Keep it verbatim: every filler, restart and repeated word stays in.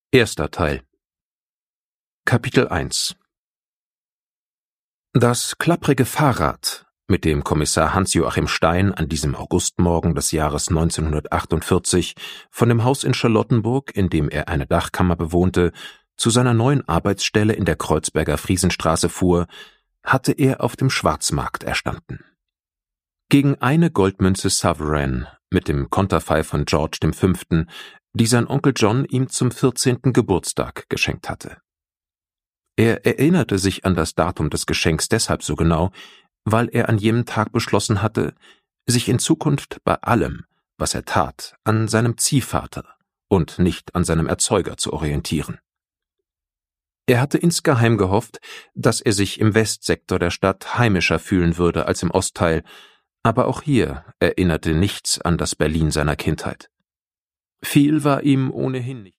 Erster Teil. Kapitel eins. Das klapprige Fahrrad, mit dem Kommissar Hans-Joachim Stein an diesem Augustmorgen des Jahres neunzehnhundertachtundvierzig von dem Haus in Charlottenburg, in dem er eine Dachkammer bewohnte, zu seiner neuen Arbeitsstelle in der Kreuzberger Friesenstraße fuhr, hatte er auf dem Schwarzmarkt erstanden. Gegen eine Goldmünze Sovereign mit dem Konterfei von George dem Fünften, die sein Onkel John ihm zum vierzehnten Geburtstag geschenkt hatte. Er erinnerte sich an das Datum des Geschenks deshalb so genau, weil er an jenem Tag beschlossen hatte, sich in Zukunft bei allem, was er tat, an seinem Ziehvater und nicht an seinem Erzeuger zu orientieren. Er hatte insgeheim gehofft, dass er sich im Westsektor der Stadt heimischer fühlen würde als im Ostteil, aber auch hier erinnerte nichts an das Berlin seiner Kindheit. Viel war ihm ohnehin nicht